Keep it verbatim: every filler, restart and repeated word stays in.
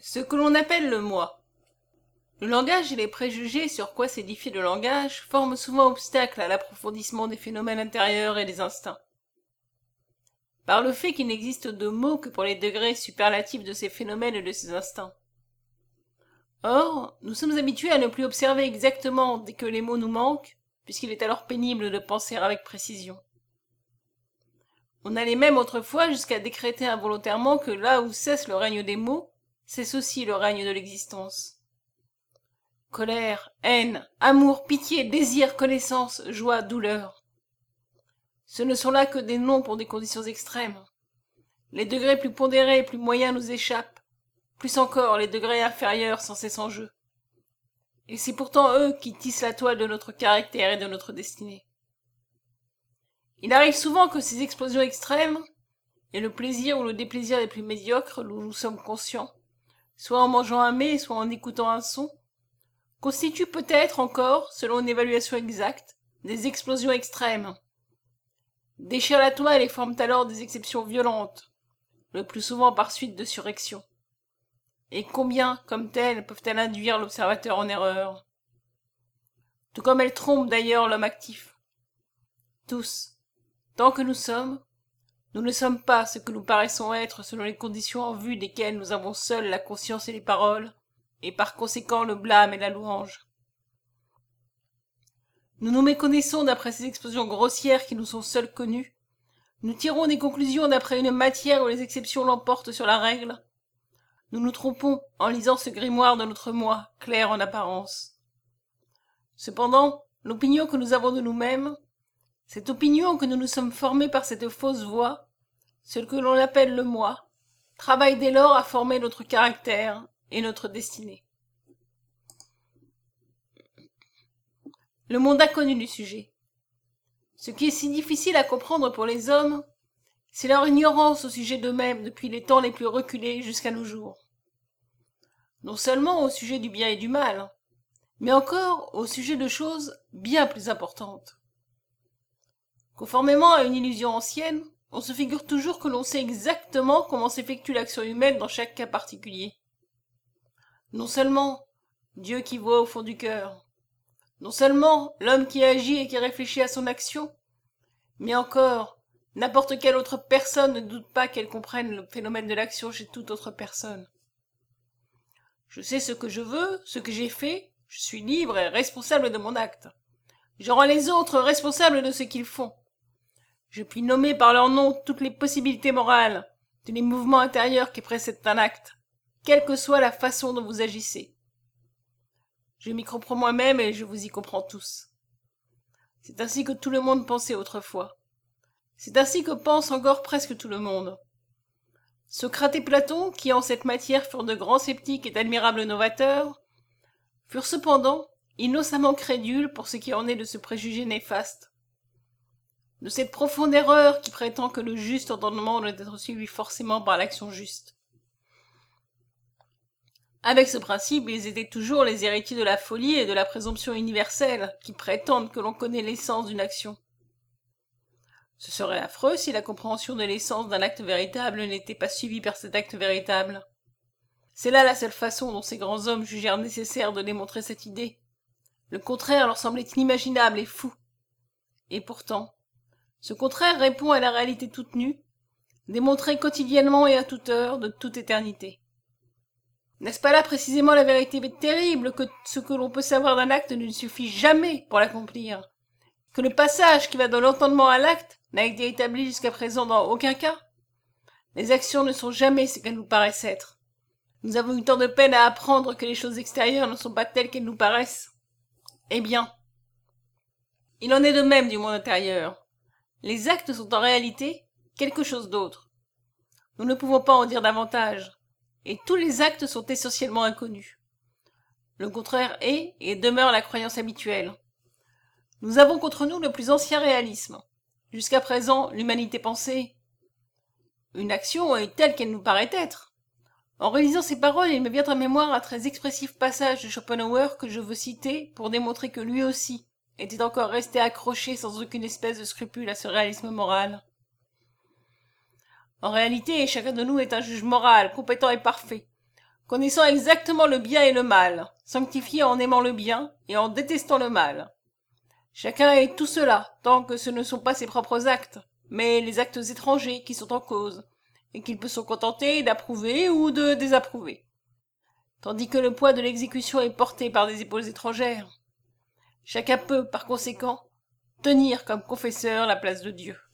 Ce que l'on appelle le moi. Le langage et les préjugés sur quoi s'édifie le langage forment souvent obstacle à l'approfondissement des phénomènes intérieurs et des instincts. Par le fait qu'il n'existe de mots que pour les degrés superlatifs de ces phénomènes et de ces instincts. Or, nous sommes habitués à ne plus observer exactement dès que les mots nous manquent, puisqu'il est alors pénible de penser avec précision. On allait même autrefois jusqu'à décréter involontairement que là où cesse le règne des mots, cesse aussi le règne de l'existence. Colère, haine, amour, pitié, désir, connaissance, joie, douleur. Ce ne sont là que des noms pour des conditions extrêmes. Les degrés plus pondérés et plus moyens nous échappent, plus encore les degrés inférieurs sans cesse en jeu. Et c'est pourtant eux qui tissent la toile de notre caractère et de notre destinée. Il arrive souvent que ces explosions extrêmes, et le plaisir ou le déplaisir les plus médiocres dont nous sommes conscients, soit en mangeant un mets, soit en écoutant un son, constituent peut-être encore, selon une évaluation exacte, des explosions extrêmes. Déchirent la toile et forment alors des exceptions violentes, le plus souvent par suite de surrection. Et combien, comme telles, peuvent-elles induire l'observateur en erreur? Tout comme elles trompent d'ailleurs l'homme actif. Tous, tant que nous sommes, nous ne sommes pas ce que nous paraissons être selon les conditions en vue desquelles nous avons seuls la conscience et les paroles, et par conséquent le blâme et la louange. Nous nous méconnaissons d'après ces explosions grossières qui nous sont seules connues. Nous tirons des conclusions d'après une matière où les exceptions l'emportent sur la règle. Nous nous trompons en lisant ce grimoire de notre moi, clair en apparence. Cependant, l'opinion que nous avons de nous-mêmes, cette opinion que nous nous sommes formée par cette fausse voix, ce que l'on appelle le moi, travaille dès lors à former notre caractère et notre destinée. Le monde inconnu du sujet. Ce qui est si difficile à comprendre pour les hommes, c'est leur ignorance au sujet d'eux-mêmes depuis les temps les plus reculés jusqu'à nos jours. Non seulement au sujet du bien et du mal, mais encore au sujet de choses bien plus importantes. Conformément à une illusion ancienne, on se figure toujours que l'on sait exactement comment s'effectue l'action humaine dans chaque cas particulier. Non seulement Dieu qui voit au fond du cœur, non seulement l'homme qui agit et qui réfléchit à son action, mais encore n'importe quelle autre personne ne doute pas qu'elle comprenne le phénomène de l'action chez toute autre personne. Je sais ce que je veux, ce que j'ai fait, je suis libre et responsable de mon acte. Je rends les autres responsables de ce qu'ils font. Je puis nommer par leur nom toutes les possibilités morales, tous les mouvements intérieurs qui précèdent un acte, quelle que soit la façon dont vous agissez. Je m'y comprends moi-même et je vous y comprends tous. C'est ainsi que tout le monde pensait autrefois. C'est ainsi que pense encore presque tout le monde. Socrate et Platon, qui en cette matière furent de grands sceptiques et d'admirables novateurs, furent cependant innocemment crédules pour ce qui en est de ce préjugé néfaste, de cette profonde erreur qui prétend que le juste entendement doit être suivi forcément par l'action juste. Avec ce principe, ils étaient toujours les héritiers de la folie et de la présomption universelle qui prétendent que l'on connaît l'essence d'une action. Ce serait affreux si la compréhension de l'essence d'un acte véritable n'était pas suivie par cet acte véritable. C'est là la seule façon dont ces grands hommes jugèrent nécessaire de démontrer cette idée. Le contraire leur semblait inimaginable et fou. Et pourtant, ce contraire répond à la réalité toute nue, démontrée quotidiennement et à toute heure de toute éternité. N'est-ce pas là précisément la vérité terrible que ce que l'on peut savoir d'un acte ne suffit jamais pour l'accomplir, que le passage qui va de l'entendement à l'acte n'a été établi jusqu'à présent dans aucun cas? Les actions ne sont jamais ce qu'elles nous paraissent être. Nous avons eu tant de peine à apprendre que les choses extérieures ne sont pas telles qu'elles nous paraissent. Eh bien, il en est de même du monde intérieur. Les actes sont en réalité quelque chose d'autre. Nous ne pouvons pas en dire davantage, et tous les actes sont essentiellement inconnus. Le contraire est et demeure la croyance habituelle. Nous avons contre nous le plus ancien réalisme. Jusqu'à présent, l'humanité pensait « Une action est telle qu'elle nous paraît être ». En relisant ces paroles, il me vient en mémoire un très expressif passage de Schopenhauer que je veux citer pour démontrer que lui aussi était encore resté accroché sans aucune espèce de scrupule à ce réalisme moral. En réalité, chacun de nous est un juge moral, compétent et parfait, connaissant exactement le bien et le mal, sanctifié en aimant le bien et en détestant le mal. Chacun est tout cela, tant que ce ne sont pas ses propres actes, mais les actes étrangers qui sont en cause, et qu'il peut se contenter d'approuver ou de désapprouver. Tandis que le poids de l'exécution est porté par des épaules étrangères. Chacun peut, par conséquent, tenir comme confesseur la place de Dieu.